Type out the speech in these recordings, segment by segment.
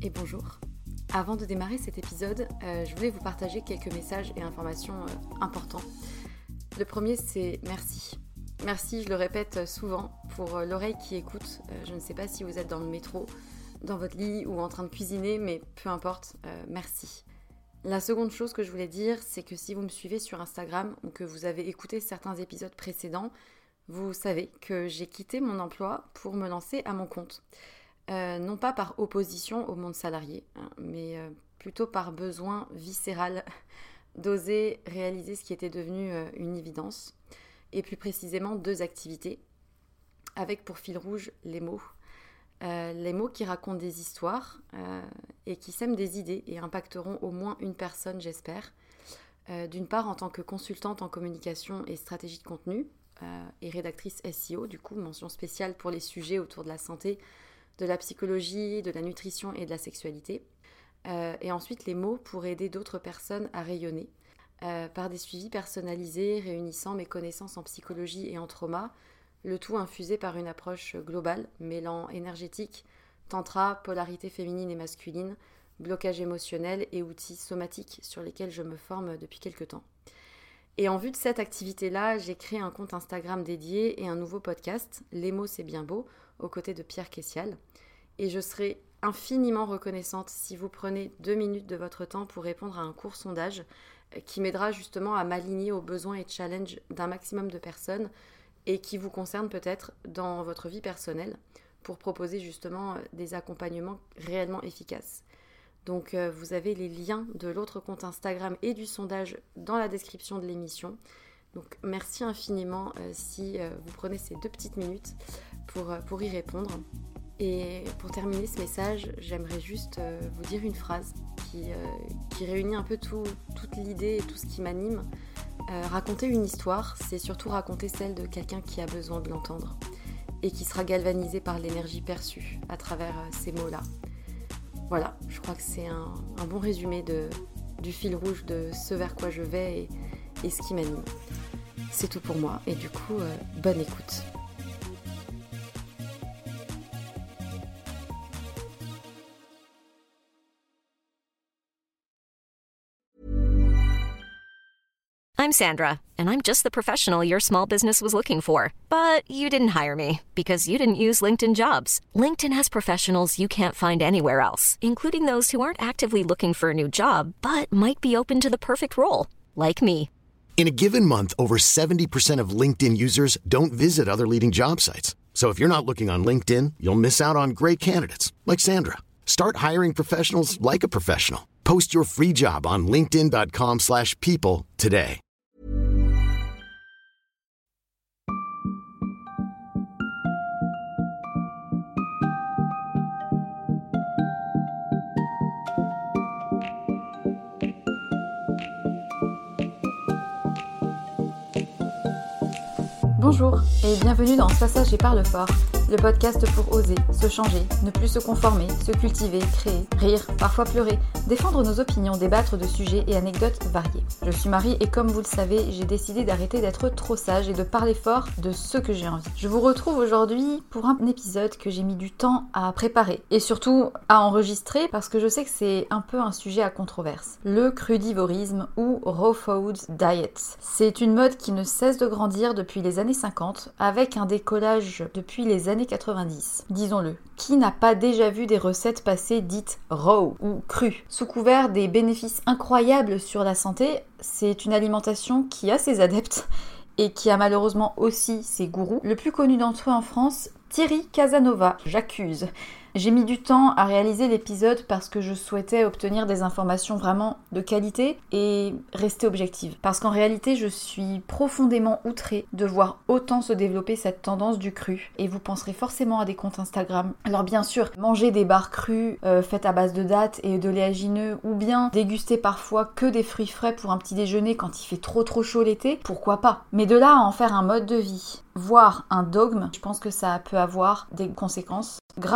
et bonjour. Avant de démarrer cet épisode, je voulais vous partager quelques messages et informations importants. Le premier, c'est merci. Merci, je le répète souvent, pour l'oreille qui écoute. Je ne sais pas si vous êtes dans le métro, dans votre lit ou en train de cuisiner, mais peu importe, merci. La seconde chose que je voulais dire, c'est que si vous me suivez sur Instagram ou que vous avez écouté certains épisodes précédents, vous savez que j'ai quitté mon emploi pour me lancer à mon compte. Non pas par opposition au monde salarié, mais plutôt par besoin viscéral d'oser réaliser ce qui était devenu une évidence, et plus précisément 2 activités, avec pour fil rouge les mots. Les mots qui racontent des histoires et qui sèment des idées et impacteront au moins une personne, j'espère. D'une part, en tant que consultante en communication et stratégie de contenu et rédactrice SEO, du coup, mention spéciale pour les sujets autour de la santé, de la psychologie, de la nutrition et de la sexualité. Et ensuite, les mots pour aider d'autres personnes à rayonner par des suivis personnalisés réunissant mes connaissances en psychologie et en trauma, le tout infusé par une approche globale, mêlant énergétique, tantra, polarité féminine et masculine, blocage émotionnel et outils somatiques sur lesquels je me forme depuis quelques temps. Et en vue de cette activité-là, j'ai créé un compte Instagram dédié et un nouveau podcast, Les mots c'est bien beau, aux côtés de Pierre Kessial. Et je serai infiniment reconnaissante si vous prenez 2 minutes de votre temps pour répondre à un court sondage qui m'aidera justement à m'aligner aux besoins et challenges d'un maximum de personnes et qui vous concerne peut-être dans votre vie personnelle pour proposer justement des accompagnements réellement efficaces. Donc vous avez les liens de l'autre compte Instagram et du sondage dans la description de l'émission. Donc merci infiniment si vous prenez ces 2 petites minutes pour y répondre. Et pour terminer ce message, j'aimerais juste vous dire une phrase qui réunit un peu toute l'idée et tout ce qui m'anime. Raconter une histoire, c'est surtout raconter celle de quelqu'un qui a besoin de l'entendre et qui sera galvanisé par l'énergie perçue à travers ces mots-là. Voilà, je crois que c'est un bon résumé du fil rouge de ce vers quoi je vais et ce qui m'anime. C'est tout pour moi et du coup, bonne écoute. I'm Sandra, and I'm just the professional your small business was looking for. But you didn't hire me because you didn't use LinkedIn Jobs. LinkedIn has professionals you can't find anywhere else, including those who aren't actively looking for a new job, but might be open to the perfect role, like me. In a given month, over 70% of LinkedIn users don't visit other leading job sites. So if you're not looking on LinkedIn, you'll miss out on great candidates like Sandra. Start hiring professionals like a professional. Post your free job on linkedin.com/people today. Bonjour et bienvenue dans Sois sage et parle fort, le podcast pour oser, se changer, ne plus se conformer, se cultiver, créer, rire, parfois pleurer, défendre nos opinions, débattre de sujets et anecdotes variés. Je suis Marie et comme vous le savez, j'ai décidé d'arrêter d'être trop sage et de parler fort de ce que j'ai envie. Je vous retrouve aujourd'hui pour un épisode que j'ai mis du temps à préparer et surtout à enregistrer parce que je sais que c'est un peu un sujet à controverse. Le crudivorisme ou raw food diet. C'est une mode qui ne cesse de grandir depuis les années 50 avec un décollage depuis les années 90. Disons-le, qui n'a pas déjà vu des recettes passées dites raw ou crues? Sous couvert des bénéfices incroyables sur la santé, c'est une alimentation qui a ses adeptes et qui a malheureusement aussi ses gourous. Le plus connu d'entre eux en France, Thierry Casanova, j'accuse. J'ai mis du temps à réaliser l'épisode parce que je souhaitais obtenir des informations vraiment de qualité et rester objective. Parce qu'en réalité, je suis profondément outrée de voir autant se développer cette tendance du cru. Et vous penserez forcément à des comptes Instagram. Alors bien sûr, manger des barres crues faites à base de dattes et de léagineux ou bien déguster parfois que des fruits frais pour un petit déjeuner quand il fait trop chaud l'été, pourquoi pas? Mais de là à en faire un mode de vie, voire un dogme, je pense que ça peut avoir des conséquences graves pour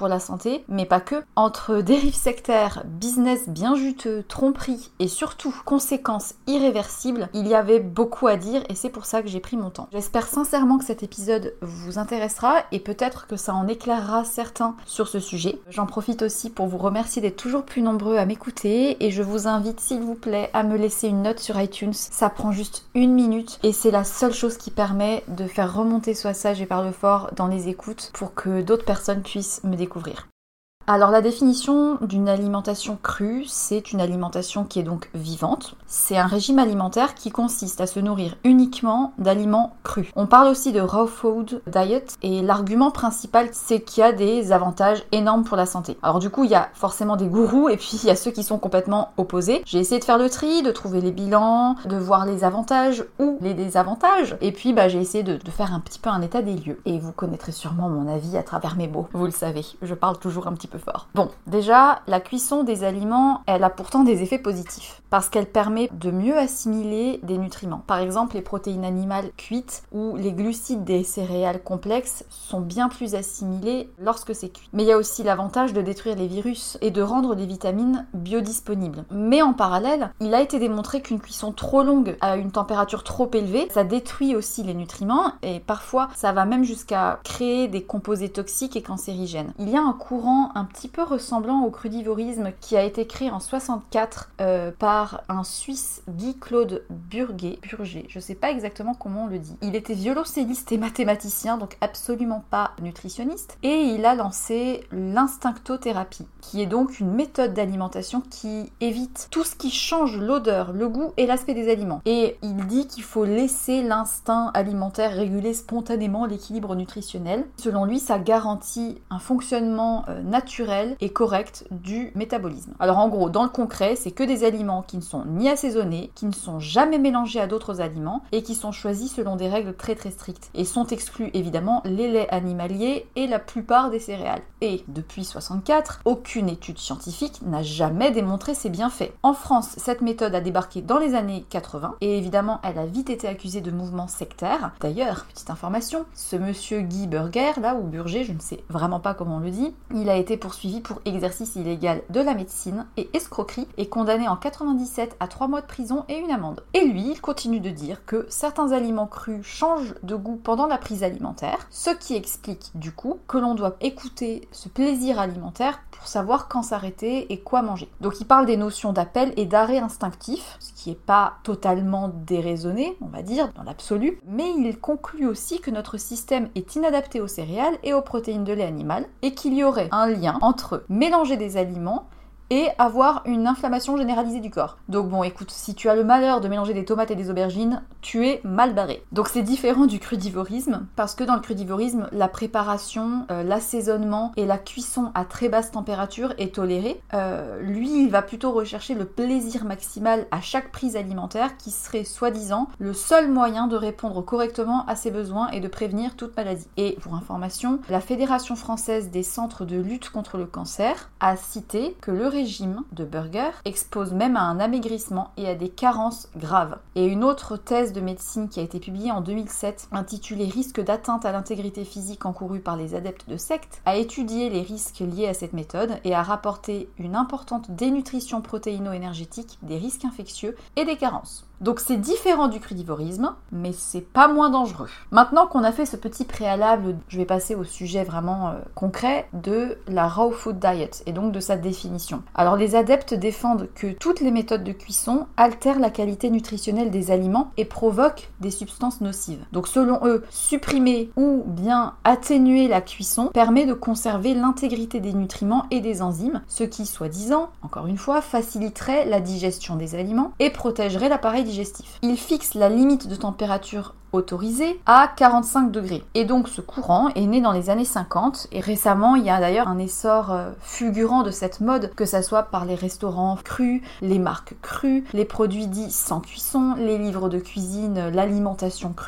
pour la santé, mais pas que. Entre dérives sectaires, business bien juteux, tromperies et surtout conséquences irréversibles, il y avait beaucoup à dire et c'est pour ça que j'ai pris mon temps. J'espère sincèrement que cet épisode vous intéressera et peut-être que ça en éclairera certains sur ce sujet. J'en profite aussi pour vous remercier d'être toujours plus nombreux à m'écouter et je vous invite s'il vous plaît à me laisser une note sur iTunes. Ça prend juste 1 minute et c'est la seule chose qui permet de faire remonter Sois-Sage et Parle Fort dans les écoutes pour que d'autres personnes puissent me découvrir. Alors la définition d'une alimentation crue, c'est une alimentation qui est donc vivante. C'est un régime alimentaire qui consiste à se nourrir uniquement d'aliments crus. On parle aussi de raw food diet et l'argument principal c'est qu'il y a des avantages énormes pour la santé. Alors du coup il y a forcément des gourous et puis il y a ceux qui sont complètement opposés. J'ai essayé de faire le tri, de trouver les bilans, de voir les avantages ou les désavantages et puis j'ai essayé de faire un petit peu un état des lieux. Et vous connaîtrez sûrement mon avis à travers mes mots, vous le savez, je parle toujours un petit peu fort. Bon, déjà, la cuisson des aliments, elle a pourtant des effets positifs parce qu'elle permet de mieux assimiler des nutriments. Par exemple, les protéines animales cuites ou les glucides des céréales complexes sont bien plus assimilés lorsque c'est cuit. Mais il y a aussi l'avantage de détruire les virus et de rendre les vitamines biodisponibles. Mais en parallèle, il a été démontré qu'une cuisson trop longue à une température trop élevée, ça détruit aussi les nutriments et parfois ça va même jusqu'à créer des composés toxiques et cancérigènes. Il y a un courant un petit peu ressemblant au crudivorisme qui a été créé en 64 par un Suisse, Guy-Claude Burger, je sais pas exactement comment on le dit. Il était violoncelliste et mathématicien, donc absolument pas nutritionniste, et il a lancé l'instinctothérapie, qui est donc une méthode d'alimentation qui évite tout ce qui change l'odeur, le goût et l'aspect des aliments. Et il dit qu'il faut laisser l'instinct alimentaire réguler spontanément l'équilibre nutritionnel. Selon lui, ça garantit un fonctionnement naturel et correct du métabolisme. Alors en gros, dans le concret, c'est que des aliments qui ne sont ni assaisonnés, qui ne sont jamais mélangés à d'autres aliments et qui sont choisis selon des règles très très strictes. Et sont exclus évidemment les laits animaliers et la plupart des céréales. Et depuis 64, aucune étude scientifique n'a jamais démontré ses bienfaits. En France, cette méthode a débarqué dans les années 80 et évidemment elle a vite été accusée de mouvement sectaire. D'ailleurs, petite information, ce monsieur Guy Burger, là, ou Burger, je ne sais vraiment pas comment on le dit, il a été poursuivi pour exercice illégal de la médecine et escroquerie et condamné en 97 à 3 mois de prison et une amende. Et lui, il continue de dire que certains aliments crus changent de goût pendant la prise alimentaire, ce qui explique du coup que l'on doit écouter ce plaisir alimentaire pour savoir quand s'arrêter et quoi manger. Donc il parle des notions d'appel et d'arrêt instinctif, ce qui n'est pas totalement déraisonné, on va dire, dans l'absolu, mais il conclut aussi que notre système est inadapté aux céréales et aux protéines de lait animal et qu'il y aurait un lien entre mélanger des aliments et avoir une inflammation généralisée du corps. Donc bon, écoute, si tu as le malheur de mélanger des tomates et des aubergines, tu es mal barré. Donc c'est différent du crudivorisme, parce que dans le crudivorisme, la préparation, l'assaisonnement et la cuisson à très basse température est tolérée. Lui, il va plutôt rechercher le plaisir maximal à chaque prise alimentaire, qui serait soi-disant le seul moyen de répondre correctement à ses besoins et de prévenir toute maladie. Et pour information, la Fédération française des centres de lutte contre le cancer a cité que le régime de Burger expose même à un amaigrissement et à des carences graves. Et une autre thèse de médecine qui a été publiée en 2007, intitulée « Risques d'atteinte à l'intégrité physique encourus par les adeptes de sectes », a étudié les risques liés à cette méthode et a rapporté une importante dénutrition protéino-énergétique, des risques infectieux et des carences. Donc c'est différent du crudivorisme, mais c'est pas moins dangereux. Maintenant qu'on a fait ce petit préalable, je vais passer au sujet vraiment concret de la raw food diet et donc de sa définition. Alors les adeptes défendent que toutes les méthodes de cuisson altèrent la qualité nutritionnelle des aliments et provoquent des substances nocives. Donc selon eux, supprimer ou bien atténuer la cuisson permet de conserver l'intégrité des nutriments et des enzymes, ce qui, soi-disant, encore une fois, faciliterait la digestion des aliments et protégerait l'appareil digestif. Il fixe la limite de température autorisée à 45 degrés. Et donc ce courant est né dans les années 50 et récemment il y a d'ailleurs un essor fulgurant de cette mode, que ça soit par les restaurants crus, les marques crues, les produits dits sans cuisson, les livres de cuisine, l'alimentation crue.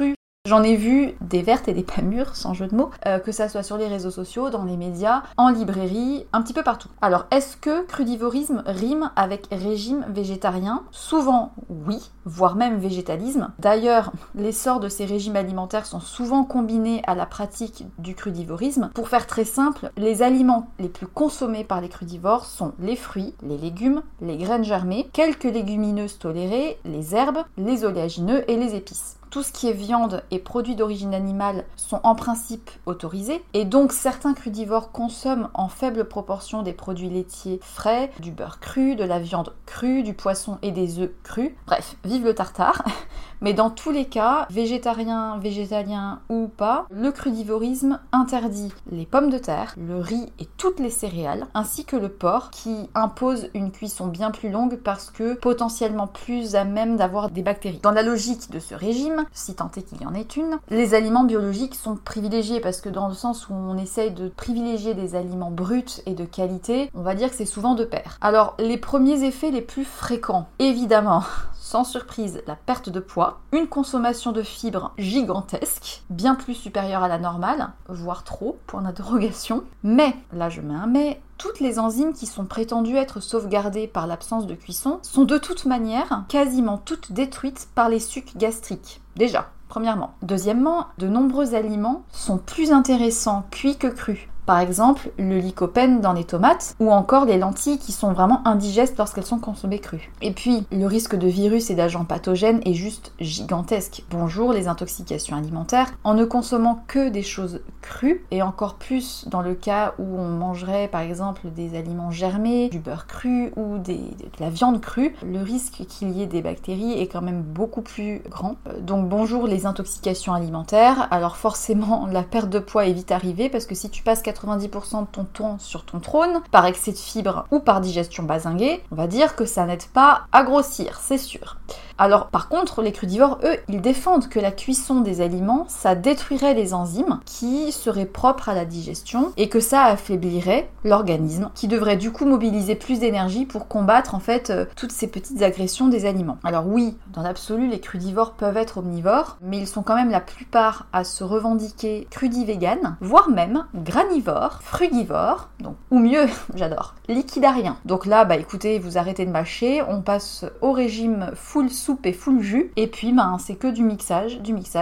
J'en ai vu des vertes et des pas mûres, sans jeu de mots, que ça soit sur les réseaux sociaux, dans les médias, en librairie, un petit peu partout. Alors, est-ce que crudivorisme rime avec régime végétarien ? Souvent, oui, voire même végétalisme. D'ailleurs, l'essor de ces régimes alimentaires sont souvent combinés à la pratique du crudivorisme. Pour faire très simple, les aliments les plus consommés par les crudivores sont les fruits, les légumes, les graines germées, quelques légumineuses tolérées, les herbes, les oléagineux et les épices. Tout ce qui est viande et produits d'origine animale sont en principe autorisés, et donc certains crudivores consomment en faible proportion des produits laitiers frais, du beurre cru, de la viande crue, du poisson et des œufs crus. Bref, vive le tartare. Mais dans tous les cas, végétarien, végétalien ou pas, le crudivorisme interdit les pommes de terre, le riz et toutes les céréales, ainsi que le porc, qui impose une cuisson bien plus longue parce que potentiellement plus à même d'avoir des bactéries. Dans la logique de ce régime, si tant est qu'il y en ait une, les aliments biologiques sont privilégiés parce que dans le sens où on essaye de privilégier des aliments bruts et de qualité, on va dire que c'est souvent de pair. Alors, les premiers effets les plus fréquents, évidemment, sans surprise, la perte de poids, une consommation de fibres gigantesque, bien plus supérieure à la normale, voire trop, point d'interrogation. Mais, là je mets un mais, toutes les enzymes qui sont prétendues être sauvegardées par l'absence de cuisson sont de toute manière quasiment toutes détruites par les sucs gastriques. Déjà, premièrement. Deuxièmement, de nombreux aliments sont plus intéressants cuits que crus. Par exemple, le lycopène dans les tomates, ou encore les lentilles qui sont vraiment indigestes lorsqu'elles sont consommées crues. Et puis, le risque de virus et d'agents pathogènes est juste gigantesque. Bonjour les intoxications alimentaires. En ne consommant que des choses crues, et encore plus dans le cas où on mangerait par exemple des aliments germés, du beurre cru ou de la viande crue, le risque qu'il y ait des bactéries est quand même beaucoup plus grand. Donc bonjour les intoxications alimentaires. Alors forcément, la perte de poids est vite arrivée parce que si tu passes 90% de ton temps sur ton trône, par excès de fibres ou par digestion bazinguée, on va dire que ça n'aide pas à grossir, c'est sûr. Alors par contre, les crudivores, eux, ils défendent que la cuisson des aliments, ça détruirait les enzymes qui seraient propres à la digestion et que ça affaiblirait l'organisme qui devrait du coup mobiliser plus d'énergie pour combattre en fait toutes ces petites agressions des aliments. Alors oui, dans l'absolu, les crudivores peuvent être omnivores, mais ils sont quand même la plupart à se revendiquer crudivéganes, voire même granivores, frugivores, donc, ou mieux, j'adore, liquidariens. Donc là, bah écoutez, vous arrêtez de mâcher, on passe au régime full soupe et full jus, et puis c'est que du mixage,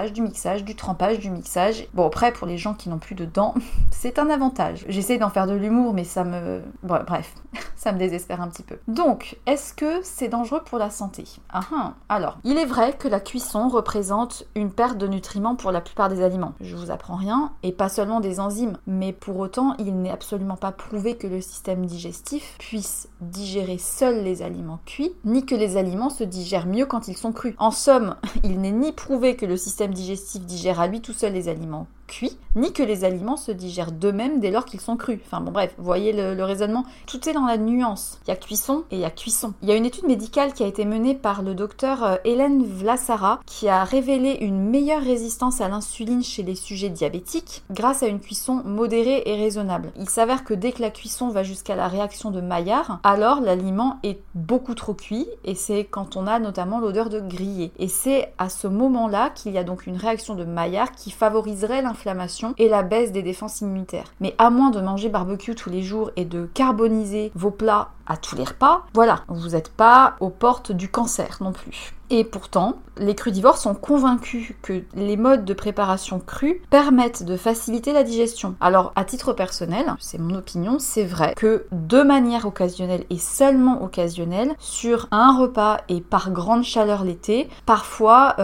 du trempage, du mixage. Bon après, pour les gens qui n'ont plus de dents, c'est un avantage. J'essaie d'en faire de l'humour, mais ça me... Bon, bref, ça me désespère un petit peu. Donc, est-ce que c'est dangereux pour la santé ? Alors, il est vrai que la cuisson représente une perte de nutriments pour la plupart des aliments. Je vous apprends rien, et pas seulement des enzymes, mais pour autant, il n'est absolument pas prouvé que le système digestif puisse digérer seul les aliments cuits, ni que les aliments se digèrent mieux quand ils sont crus. En somme, il n'est ni prouvé que le système digestif digère à lui tout seul les aliments cuits, ni que les aliments se digèrent d'eux-mêmes dès lors qu'ils sont crus. Enfin bon bref, vous voyez le raisonnement. Tout est dans la nuance. Il y a cuisson et il y a cuisson. Il y a une étude médicale qui a été menée par le docteur Hélène Vlasara qui a révélé une meilleure résistance à l'insuline chez les sujets diabétiques grâce à une cuisson modérée et raisonnable. Il s'avère que dès que la cuisson va jusqu'à la réaction de Maillard, alors l'aliment est beaucoup trop cuit et c'est quand on a notamment l'odeur de grillé. Et c'est à ce moment-là qu'il y a donc une réaction de Maillard qui favoriserait l'inflammation et la baisse des défenses immunitaires. Mais à moins de manger barbecue tous les jours et de carboniser vos plats à tous les repas, voilà, vous n'êtes pas aux portes du cancer non plus. Et pourtant, les crudivores sont convaincus que les modes de préparation crus permettent de faciliter la digestion. Alors, à titre personnel, c'est mon opinion, c'est vrai que de manière occasionnelle et seulement occasionnelle, sur un repas et par grande chaleur l'été, parfois,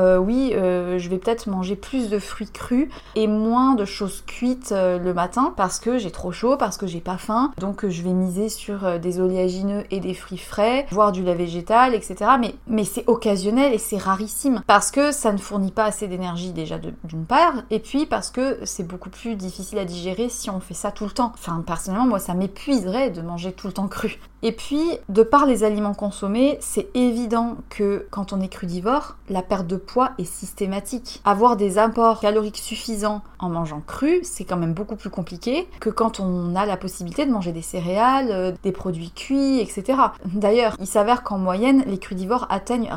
je vais peut-être manger plus de fruits crus et moins de choses cuites le matin parce que j'ai trop chaud, parce que j'ai pas faim, donc je vais miser sur des oléagineux et des fruits frais, voire du lait végétal, etc. Mais c'est occasionnel et c'est rarissime parce que ça ne fournit pas assez d'énergie déjà d'une part et puis parce que c'est beaucoup plus difficile à digérer si on fait ça tout le temps. Enfin personnellement moi ça m'épuiserait de manger tout le temps cru. Et puis de par les aliments consommés, c'est évident que quand on est crudivore, la perte de poids est systématique. Avoir des apports caloriques suffisants en mangeant cru, c'est quand même beaucoup plus compliqué que quand on a la possibilité de manger des céréales, des produits cuits, etc. D'ailleurs, il s'avère qu'en moyenne, les crudivores atteignent rarement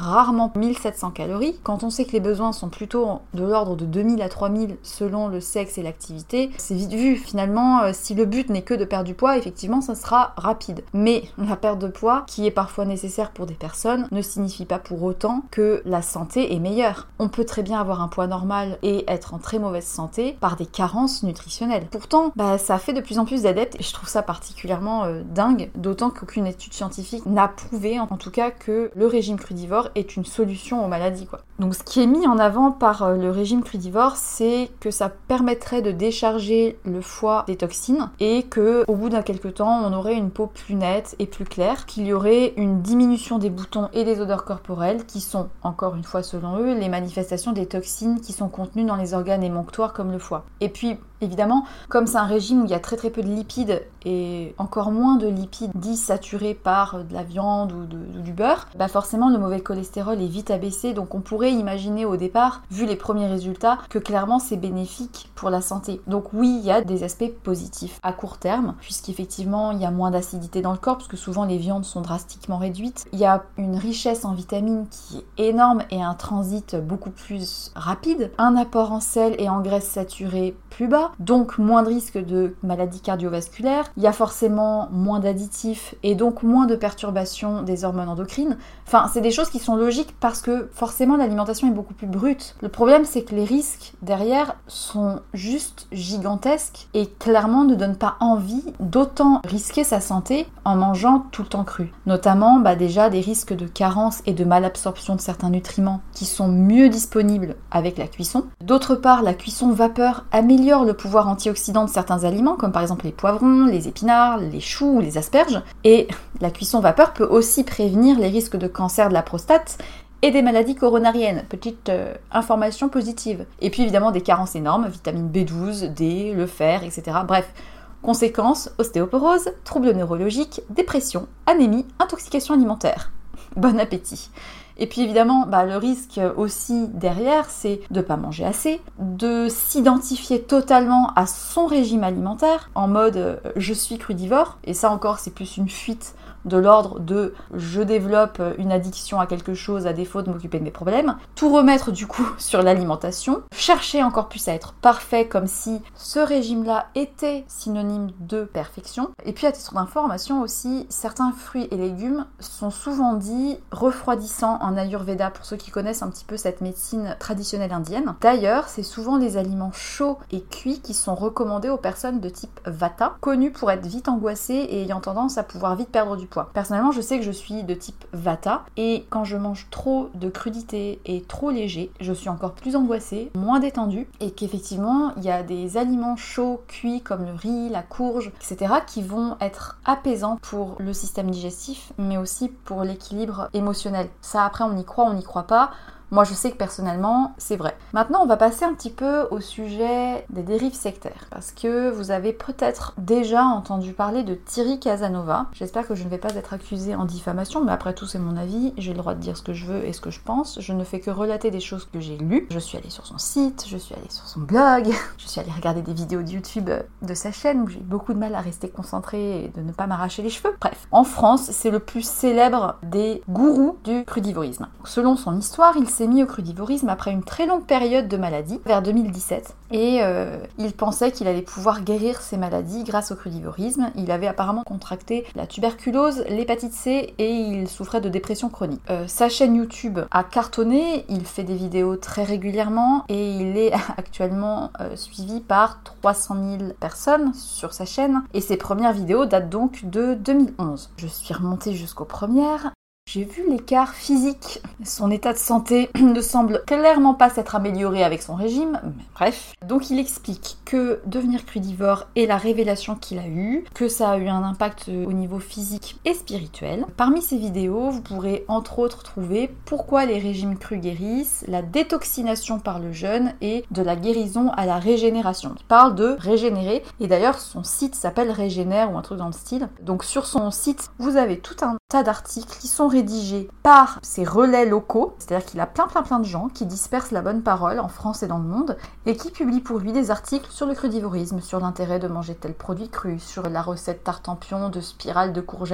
seulement 1700 calories. Quand on sait que les besoins sont plutôt de l'ordre de 2000 à 3000 selon le sexe et l'activité, c'est vite vu. Finalement, si le but n'est que de perdre du poids, effectivement, ça sera rapide. Mais la perte de poids, qui est parfois nécessaire pour des personnes, ne signifie pas pour autant que la santé est meilleure. On peut très bien avoir un poids normal et être en très mauvaise santé par des carences nutritionnelles. Pourtant, ça fait de plus en plus d'adeptes et je trouve ça particulièrement dingue, d'autant qu'aucune étude scientifique n'a prouvé, en tout cas, que le régime crudivore est une solution aux maladies, quoi. Donc ce qui est mis en avant par le régime crudivore, c'est que ça permettrait de décharger le foie des toxines et que au bout d'un quelque temps, on aurait une peau plus nette et plus claire, qu'il y aurait une diminution des boutons et des odeurs corporelles qui sont, encore une fois selon eux, les manifestations des toxines qui sont contenues dans les organes émonctoires comme le foie. Et puis, évidemment, comme c'est un régime où il y a très très peu de lipides et encore moins de lipides dits saturés par de la viande ou du beurre, forcément le mauvais cholestérol est vite abaissé, donc on pourrait imaginer au départ, vu les premiers résultats, que clairement c'est bénéfique pour la santé. Donc oui, il y a des aspects positifs à court terme, puisqu'effectivement il y a moins d'acidité dans le corps, parce que souvent les viandes sont drastiquement réduites. Il y a une richesse en vitamines qui est énorme et un transit beaucoup plus rapide, un apport en sel et en graisses saturées plus bas, donc moins de risque de maladies cardiovasculaires, il y a forcément moins d'additifs et donc moins de perturbations des hormones endocrines. Enfin, c'est des choses qui sont logiques parce que forcément l'alimentation est beaucoup plus brute. Le problème, c'est que les risques derrière sont juste gigantesques et clairement ne donnent pas envie d'autant risquer sa santé en mangeant tout le temps cru. Notamment déjà des risques de carence et de malabsorption de certains nutriments qui sont mieux disponibles avec la cuisson. D'autre part, la cuisson vapeur améliore le pouvoir antioxydant de certains aliments, comme par exemple les poivrons, les épinards, les choux ou les asperges. Et la cuisson vapeur peut aussi prévenir les risques de cancer de la prostate et des maladies coronariennes. Petite information positive. Et puis évidemment des carences énormes, vitamine B12, D, le fer, etc. Bref, conséquences, ostéoporose, troubles neurologiques, dépression, anémie, intoxication alimentaire. Bon appétit. Et puis évidemment, le risque aussi derrière, c'est de ne pas manger assez, de s'identifier totalement à son régime alimentaire, en mode je suis crudivore, et ça encore c'est plus une fuite de l'ordre de je développe une addiction à quelque chose à défaut de m'occuper de mes problèmes, tout remettre du coup sur l'alimentation, chercher encore plus à être parfait comme si ce régime-là était synonyme de perfection. Et puis à titre d'information aussi, certains fruits et légumes sont souvent dits refroidissants en Ayurveda, pour ceux qui connaissent un petit peu cette médecine traditionnelle indienne. D'ailleurs, c'est souvent les aliments chauds et cuits qui sont recommandés aux personnes de type Vata, connues pour être vite angoissées et ayant tendance à pouvoir vite perdre du poids. Personnellement, je sais que je suis de type Vata et quand je mange trop de crudité et trop léger, je suis encore plus angoissée, moins détendue et qu'effectivement, il y a des aliments chauds, cuits comme le riz, la courge, etc. qui vont être apaisants pour le système digestif mais aussi pour l'équilibre émotionnel. Ça, après, on y croit, on n'y croit pas. Moi, je sais que personnellement, c'est vrai. Maintenant, on va passer un petit peu au sujet des dérives sectaires. Parce que vous avez peut-être déjà entendu parler de Thierry Casanova. J'espère que je ne vais pas être accusée en diffamation, mais après tout, c'est mon avis. J'ai le droit de dire ce que je veux et ce que je pense. Je ne fais que relater des choses que j'ai lues. Je suis allée sur son site, je suis allée sur son blog, je suis allée regarder des vidéos de YouTube de sa chaîne où j'ai eu beaucoup de mal à rester concentrée et de ne pas m'arracher les cheveux. Bref, en France, c'est le plus célèbre des gourous du crudivorisme. Selon son histoire, il s'est mis au crudivorisme après une très longue période de maladie, vers 2017, et il pensait qu'il allait pouvoir guérir ses maladies grâce au crudivorisme. Il avait apparemment contracté la tuberculose, l'hépatite C et il souffrait de dépression chronique. Sa chaîne YouTube a cartonné, il fait des vidéos très régulièrement et il est actuellement suivi par 300 000 personnes sur sa chaîne et ses premières vidéos datent donc de 2011. Je suis remontée jusqu'aux premières. J'ai vu l'écart physique. Son état de santé ne semble clairement pas s'être amélioré avec son régime, mais bref. Donc il explique que devenir crudivore est la révélation qu'il a eue, que ça a eu un impact au niveau physique et spirituel. Parmi ces vidéos, vous pourrez entre autres trouver pourquoi les régimes crus guérissent, la détoxination par le jeûne et de la guérison à la régénération. Il parle de régénérer et d'ailleurs son site s'appelle Régénère ou un truc dans le style. Donc sur son site, vous avez tout un tas d'articles qui sont rédigés par ses relais locaux, c'est-à-dire qu'il a plein de gens qui dispersent la bonne parole en France et dans le monde et qui publient pour lui des articles sur le crudivorisme, sur l'intérêt de manger tel produit cru, sur la recette tarte en pion de spirale de courgettes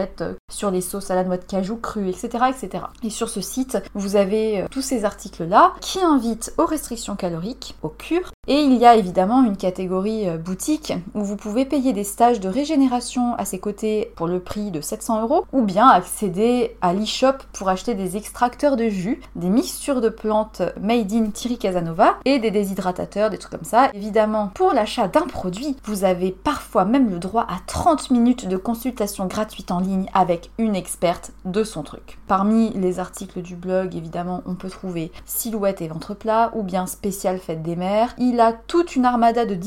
sur les sauces à la noix de cajou crue, etc., etc. Et sur ce site, vous avez tous ces articles-là qui invitent aux restrictions caloriques, aux cures. Et il y a évidemment une catégorie boutique où vous pouvez payer des stages de régénération à ses côtés pour le prix de 700 €, ou bien accéder à l'e-shop pour acheter des extracteurs de jus, des mixtures de plantes made in Thierry Casanova et des déshydratateurs, des trucs comme ça. Évidemment, pour l'achat d'un produit, vous avez parfois même le droit à 30 minutes de consultation gratuite en ligne avec une experte de son truc. Parmi les articles du blog, évidemment, on peut trouver silhouette et ventre plat, ou bien spécial fête des mères. Il a toute une armada de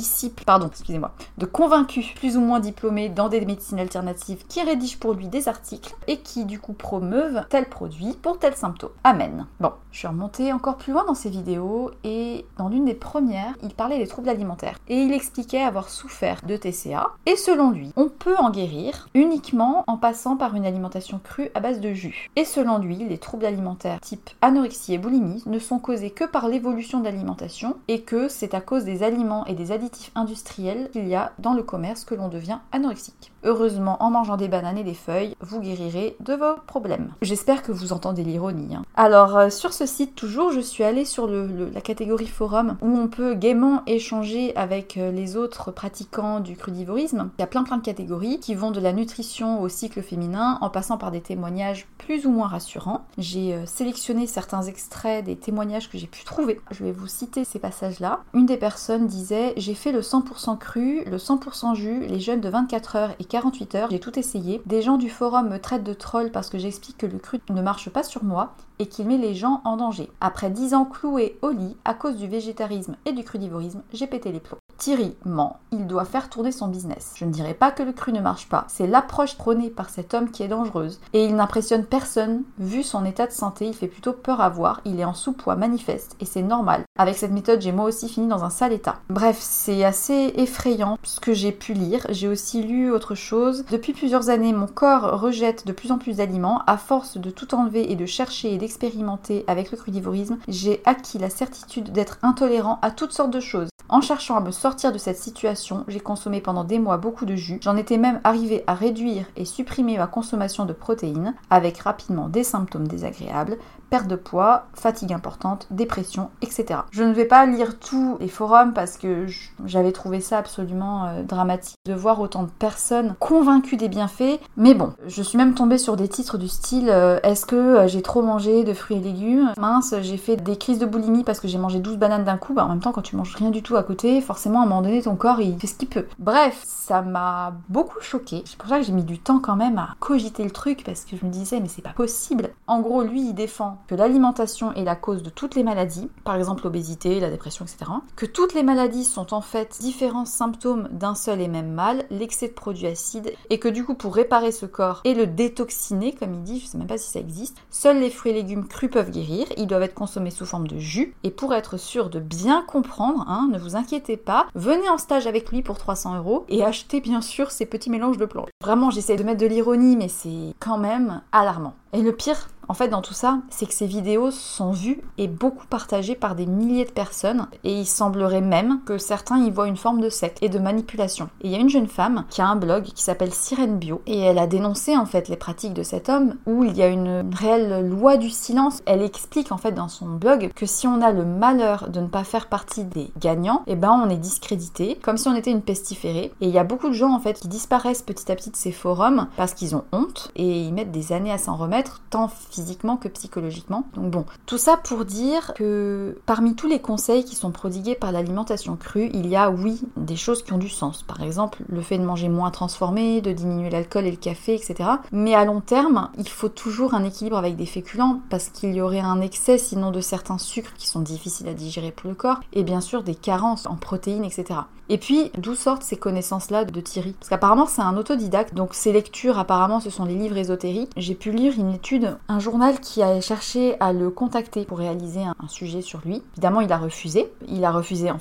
de convaincus plus ou moins diplômés dans des médecines alternatives qui rédigent pour lui des articles et qui du coup promeuvent tel produit pour tel symptôme. Amen. Bon, je suis remontée encore plus loin dans ses vidéos et dans l'une des premières, il parlait des troubles alimentaires et il expliquait avoir souffert de TCA et selon lui, on peut en guérir uniquement en passant par une alimentation crue à base de jus. Et selon lui, les troubles alimentaires type anorexie et boulimie ne sont causés que par l'évolution de l'alimentation et que c'est à cause des aliments et des additifs industriels qu'il y a dans le commerce que l'on devient anorexique. Heureusement, en mangeant des bananes et des feuilles, vous guérirez de vos problèmes. J'espère que vous entendez l'ironie. Alors, sur ce site, toujours, je suis allée sur la catégorie forum où on peut gaiement échanger avec les autres pratiquants du crudivorisme. Il y a plein de catégories qui vont de la nutrition au cycle féminin en passant par des témoignages plus ou moins rassurants. J'ai sélectionné certains extraits des témoignages que j'ai pu trouver. Je vais vous citer ces passages-là. Une des personnes disait « J'ai fait le 100% cru, le 100% jus, les jeûnes de 24 heures et 48 heures, j'ai tout essayé. Des gens du forum me traitent de troll parce que j'explique que le cru ne marche pas sur moi et qu'il met les gens en danger. Après 10 ans cloué au lit à cause du végétarisme et du crudivorisme, j'ai pété les plombs. Thierry ment, il doit faire tourner son business. Je ne dirais pas que le cru ne marche pas, c'est l'approche prônée par cet homme qui est dangereuse. Et il n'impressionne personne, vu son état de santé, il fait plutôt peur à voir, il est en sous-poids manifeste et c'est normal. Avec cette méthode, j'ai moi aussi fini dans un sale état. Bref, c'est assez effrayant ce que j'ai pu lire. J'ai aussi lu autre chose. Depuis plusieurs années, mon corps rejette de plus en plus d'aliments. À force de tout enlever et de chercher et d'expérimenter avec le crudivorisme, j'ai acquis la certitude d'être intolérant à toutes sortes de choses. En cherchant à me sortir de cette situation, j'ai consommé pendant des mois beaucoup de jus. J'en étais même arrivée à réduire et supprimer ma consommation de protéines, avec rapidement des symptômes désagréables, perte de poids, fatigue importante, dépression, etc. Je ne vais pas lire tous les forums parce que j'avais trouvé ça absolument dramatique de voir autant de personnes convaincues des bienfaits. Mais bon, je suis même tombée sur des titres du style est-ce que j'ai trop mangé de fruits et légumes ? Mince, j'ai fait des crises de boulimie parce que j'ai mangé 12 bananes d'un coup. En même temps, quand tu manges rien du tout à côté, forcément à un moment donné, ton corps il fait ce qu'il peut. Bref, ça m'a beaucoup choquée. C'est pour ça que j'ai mis du temps quand même à cogiter le truc parce que je me disais mais c'est pas possible. En gros, lui, il défend que l'alimentation est la cause de toutes les maladies, par exemple l'obésité, la dépression, etc. Que toutes les maladies sont en fait différents symptômes d'un seul et même mal, l'excès de produits acides, et que du coup pour réparer ce corps et le détoxiner, comme il dit, je sais même pas si ça existe, seuls les fruits et légumes crus peuvent guérir, ils doivent être consommés sous forme de jus, et pour être sûr de bien comprendre, ne vous inquiétez pas, venez en stage avec lui pour 300 € et achetez bien sûr ces petits mélanges de plantes. Vraiment, j'essaie de mettre de l'ironie, mais c'est quand même alarmant. Et le pire, en fait, dans tout ça, c'est que ces vidéos sont vues et beaucoup partagées par des milliers de personnes et il semblerait même que certains y voient une forme de secte et de manipulation. Et il y a une jeune femme qui a un blog qui s'appelle Sirène Bio et elle a dénoncé en fait les pratiques de cet homme où il y a une réelle loi du silence. Elle explique en fait dans son blog que si on a le malheur de ne pas faire partie des gagnants, on est discrédité, comme si on était une pestiférée. Et il y a beaucoup de gens en fait qui disparaissent petit à petit de ces forums parce qu'ils ont honte et ils mettent des années à s'en remettre, tant physiquement que psychologiquement. Donc bon, tout ça pour dire que parmi tous les conseils qui sont prodigués par l'alimentation crue, il y a oui des choses qui ont du sens. Par exemple, le fait de manger moins transformé, de diminuer l'alcool et le café, etc. Mais à long terme, il faut toujours un équilibre avec des féculents parce qu'il y aurait un excès sinon de certains sucres qui sont difficiles à digérer pour le corps et bien sûr des carences en protéines, etc. Et puis, d'où sortent ces connaissances-là de Thierry ? Parce qu'apparemment, c'est un autodidacte, donc ses lectures, apparemment, ce sont les livres ésotériques. J'ai pu lire une étude, un journal qui a cherché à le contacter pour réaliser un sujet sur lui. Évidemment, il a refusé, enfin,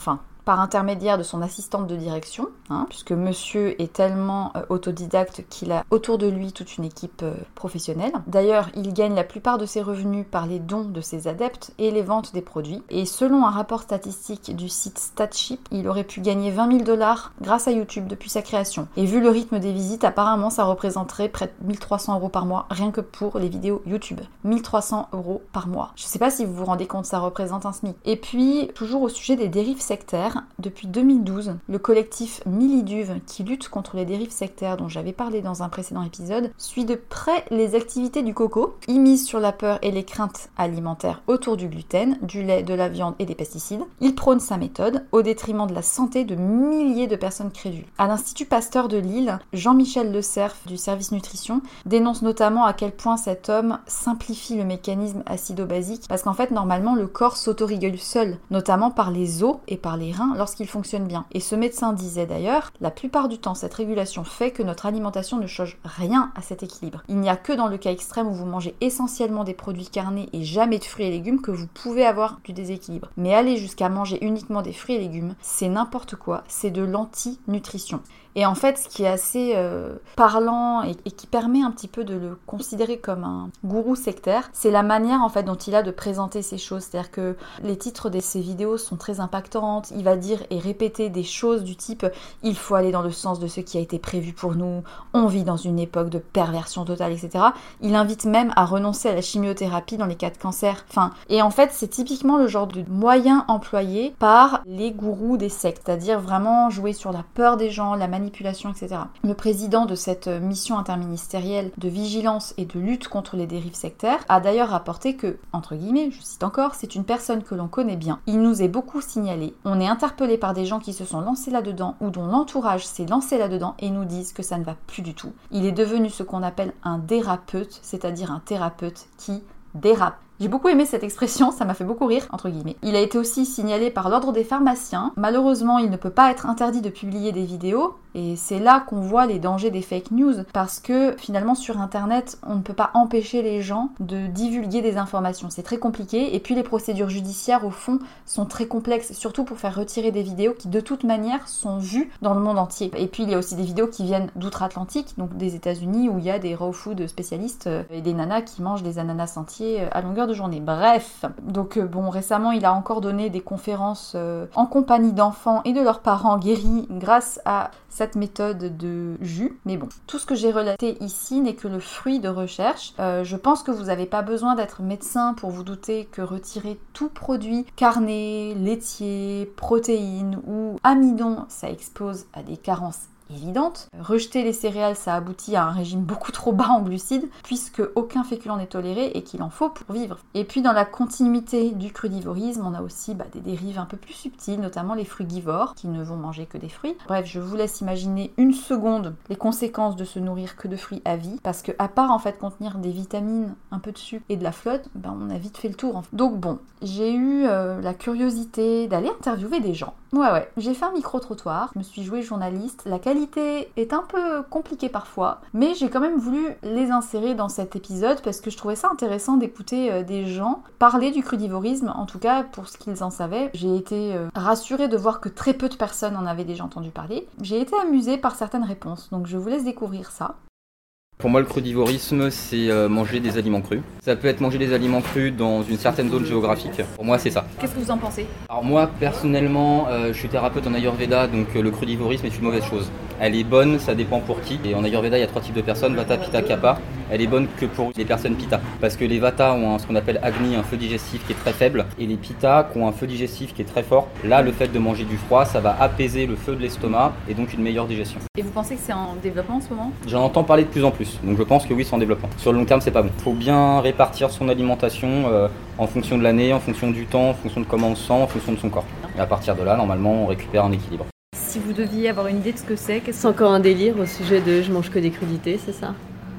par intermédiaire de son assistante de direction, puisque monsieur est tellement autodidacte qu'il a autour de lui toute une équipe professionnelle. D'ailleurs, il gagne la plupart de ses revenus par les dons de ses adeptes et les ventes des produits. Et selon un rapport statistique du site Statship, il aurait pu gagner 20 000 $ grâce à YouTube depuis sa création. Et vu le rythme des visites, apparemment ça représenterait près de 1 300 € par mois, rien que pour les vidéos YouTube. 1 300 € par mois. Je sais pas si vous vous rendez compte, ça représente un SMIC. Et puis, toujours au sujet des dérives sectaires, depuis 2012, le collectif Miliduve, qui lutte contre les dérives sectaires dont j'avais parlé dans un précédent épisode, suit de près les activités du coco. Il mise sur la peur et les craintes alimentaires autour du gluten, du lait, de la viande et des pesticides. Il prône sa méthode au détriment de la santé de milliers de personnes crédules. À l'Institut Pasteur de Lille, Jean-Michel Le Cerf du service nutrition dénonce notamment à quel point cet homme simplifie le mécanisme acido-basique parce qu'en fait normalement le corps s'autorégule seul, notamment par les os et par les reins lorsqu'il fonctionne bien. Et ce médecin disait d'ailleurs, la plupart du temps cette régulation fait que notre alimentation ne change rien à cet équilibre. Il n'y a que dans le cas extrême où vous mangez essentiellement des produits carnés et jamais de fruits et légumes que vous pouvez avoir du déséquilibre. Mais aller jusqu'à manger uniquement des fruits et légumes, c'est n'importe quoi, c'est de l'anti-nutrition. Et en fait, ce qui est assez parlant et qui permet un petit peu de le considérer comme un gourou sectaire, c'est la manière en fait dont il a de présenter ces choses. C'est-à-dire que les titres de ses vidéos sont très impactantes. Il va dire et répéter des choses du type « Il faut aller dans le sens de ce qui a été prévu pour nous. On vit dans une époque de perversion totale, etc. » Il invite même à renoncer à la chimiothérapie dans les cas de cancer. Et en fait, c'est typiquement le genre de moyen employé par les gourous des sectes. C'est-à-dire vraiment jouer sur la peur des gens, la manipulation, etc. Le président de cette mission interministérielle de vigilance et de lutte contre les dérives sectaires a d'ailleurs rapporté que, entre guillemets, je cite encore, c'est une personne que l'on connaît bien. Il nous est beaucoup signalé. On est interpellé par des gens qui se sont lancés là-dedans ou dont l'entourage s'est lancé là-dedans et nous disent que ça ne va plus du tout. Il est devenu ce qu'on appelle un dérapeute, c'est-à-dire un thérapeute qui dérape. J'ai beaucoup aimé cette expression, ça m'a fait beaucoup rire, entre guillemets. Il a été aussi signalé par l'ordre des pharmaciens. Malheureusement, il ne peut pas être interdit de publier des vidéos, et c'est là qu'on voit les dangers des fake news, parce que finalement sur internet, on ne peut pas empêcher les gens de divulguer des informations. C'est très compliqué, et puis les procédures judiciaires, au fond, sont très complexes, surtout pour faire retirer des vidéos qui, de toute manière, sont vues dans le monde entier. Et puis il y a aussi des vidéos qui viennent d'outre-Atlantique, donc des États-Unis, où il y a des raw food spécialistes, et des nanas qui mangent des ananas entiers à longueur de journée. Bref, donc récemment il a encore donné des conférences en compagnie d'enfants et de leurs parents guéris grâce à cette méthode de jus. Mais bon, tout ce que j'ai relaté ici n'est que le fruit de recherche. Je pense que vous n'avez pas besoin d'être médecin pour vous douter que retirer tout produit carné, laitier, protéines ou amidon, ça expose à des carences évidente. Rejeter les céréales, ça aboutit à un régime beaucoup trop bas en glucides, puisque aucun féculent n'est toléré et qu'il en faut pour vivre. Et puis dans la continuité du crudivorisme, on a aussi des dérives un peu plus subtiles, notamment les frugivores, qui ne vont manger que des fruits. Bref, je vous laisse imaginer une seconde les conséquences de se nourrir que de fruits à vie, parce que à part en fait contenir des vitamines, un peu de sucre et de la flotte, on a vite fait le tour. Donc bon, j'ai eu la curiosité d'aller interviewer des gens. Ouais, j'ai fait un micro-trottoir, je me suis jouée journaliste, la qualité est un peu compliquée parfois, mais j'ai quand même voulu les insérer dans cet épisode parce que je trouvais ça intéressant d'écouter des gens parler du crudivorisme, en tout cas pour ce qu'ils en savaient. J'ai été rassurée de voir que très peu de personnes en avaient déjà entendu parler. J'ai été amusée par certaines réponses, donc je vous laisse découvrir ça. Pour moi, le crudivorisme, c'est manger des aliments crus. Ça peut être manger des aliments crus dans une certaine zone géographique. Pour moi, c'est ça. Qu'est-ce que vous en pensez ? Alors moi, personnellement, je suis thérapeute en Ayurveda, donc le crudivorisme est une mauvaise chose. Elle est bonne, ça dépend pour qui. Et en Ayurveda, il y a 3 types de personnes, Vata, Pitta, Kapha. Elle est bonne que pour les personnes Pitta. Parce que les Vata ont ce qu'on appelle Agni, un feu digestif qui est très faible. Et les Pitta qui ont un feu digestif qui est très fort. Là, le fait de manger du froid, ça va apaiser le feu de l'estomac et donc une meilleure digestion. Et vous pensez que c'est en développement en ce moment ? J'en entends parler de plus en plus. Donc je pense que oui, c'est en développement. Sur le long terme, c'est pas bon. Il faut bien répartir son alimentation en fonction de l'année, en fonction du temps, en fonction de comment on se sent, en fonction de son corps. Et à partir de là, normalement, on récupère un équilibre. Si vous deviez avoir une idée de ce que c'est, c'est encore un délire au sujet de je mange que des crudités, c'est ça ?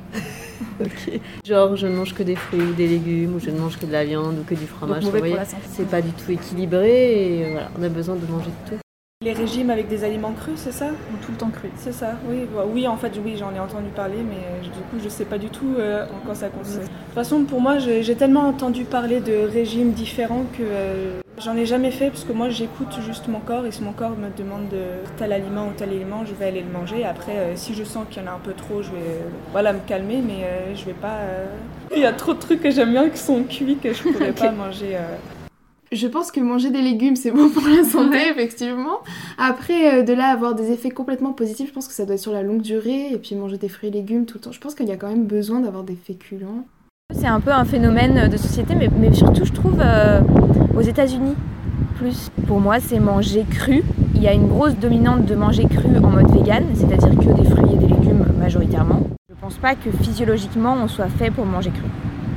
Ok. Genre je ne mange que des fruits ou des légumes, ou je ne mange que de la viande ou que du fromage. Donc, mauvais pour la santé. C'est pas du tout équilibré et voilà, on a besoin de manger de tout. Les régimes avec des aliments crus, c'est ça ? Ou tout le temps cru. C'est ça, oui. Oui, en fait, oui, j'en ai entendu parler, mais du coup, je sais pas du tout en quoi ça consiste. De toute façon, pour moi, j'ai tellement entendu parler de régimes différents que j'en ai jamais fait, parce que moi, j'écoute juste mon corps, et si mon corps me demande de tel aliment ou tel aliment, je vais aller le manger. Après, si je sens qu'il y en a un peu trop, je vais me calmer, mais je vais pas... Il y a trop de trucs que j'aime bien qui sont cuits que je pourrais pas manger... Je pense que manger des légumes, c'est bon pour la santé, effectivement. Après, de là avoir des effets complètement positifs, je pense que ça doit être sur la longue durée. Et puis manger des fruits et légumes tout le temps. Je pense qu'il y a quand même besoin d'avoir des féculents. C'est un peu un phénomène de société, mais surtout, je trouve, aux États-Unis. Plus, pour moi, c'est manger cru. Il y a une grosse dominante de manger cru en mode vegan, c'est-à-dire que des fruits et des légumes majoritairement. Je pense pas que physiologiquement, on soit fait pour manger cru.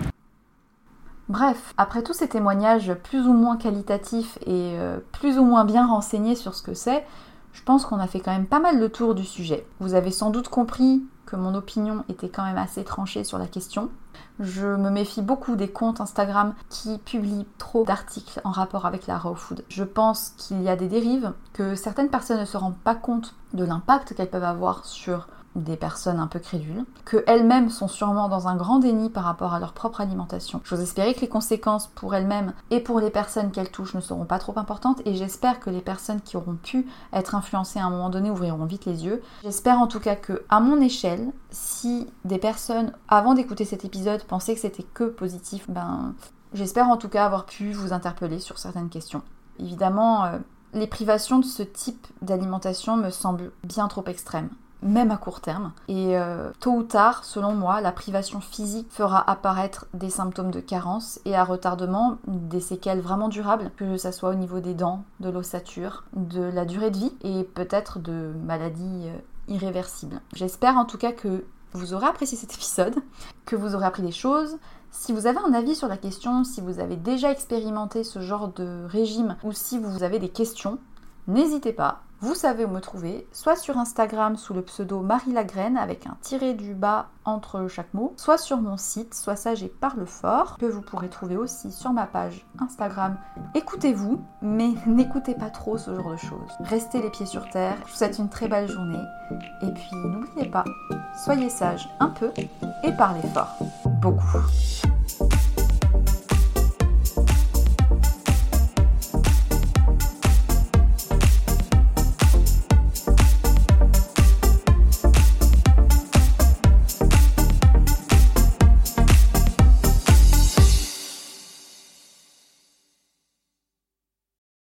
Bref, après tous ces témoignages plus ou moins qualitatifs et plus ou moins bien renseignés sur ce que c'est, je pense qu'on a fait quand même pas mal le tour du sujet. Vous avez sans doute compris que mon opinion était quand même assez tranchée sur la question. Je me méfie beaucoup des comptes Instagram qui publient trop d'articles en rapport avec la raw food. Je pense qu'il y a des dérives, que certaines personnes ne se rendent pas compte de l'impact qu'elles peuvent avoir sur des personnes un peu crédules, qu'elles-mêmes sont sûrement dans un grand déni par rapport à leur propre alimentation. J'ose espérer que les conséquences pour elles-mêmes et pour les personnes qu'elles touchent ne seront pas trop importantes, et j'espère que les personnes qui auront pu être influencées à un moment donné ouvriront vite les yeux. J'espère en tout cas que, à mon échelle, si des personnes, avant d'écouter cet épisode, pensaient que c'était que positif, j'espère en tout cas avoir pu vous interpeller sur certaines questions. Évidemment, les privations de ce type d'alimentation me semblent bien trop extrêmes, même à court terme. Et tôt ou tard, selon moi, la privation physique fera apparaître des symptômes de carence et à retardement des séquelles vraiment durables, que ça soit au niveau des dents, de l'ossature, de la durée de vie et peut-être de maladies irréversibles. J'espère en tout cas que vous aurez apprécié cet épisode, que vous aurez appris des choses. Si vous avez un avis sur la question, si vous avez déjà expérimenté ce genre de régime ou si vous avez des questions, n'hésitez pas. Vous savez où me trouver, soit sur Instagram sous le pseudo Marie Lagraine avec un tiré du bas entre chaque mot, soit sur mon site Sois sage et parle fort, que vous pourrez trouver aussi sur ma page Instagram. Écoutez-vous, mais n'écoutez pas trop ce genre de choses. Restez les pieds sur terre, je vous souhaite une très belle journée, et puis n'oubliez pas, soyez sage un peu et parlez fort, beaucoup.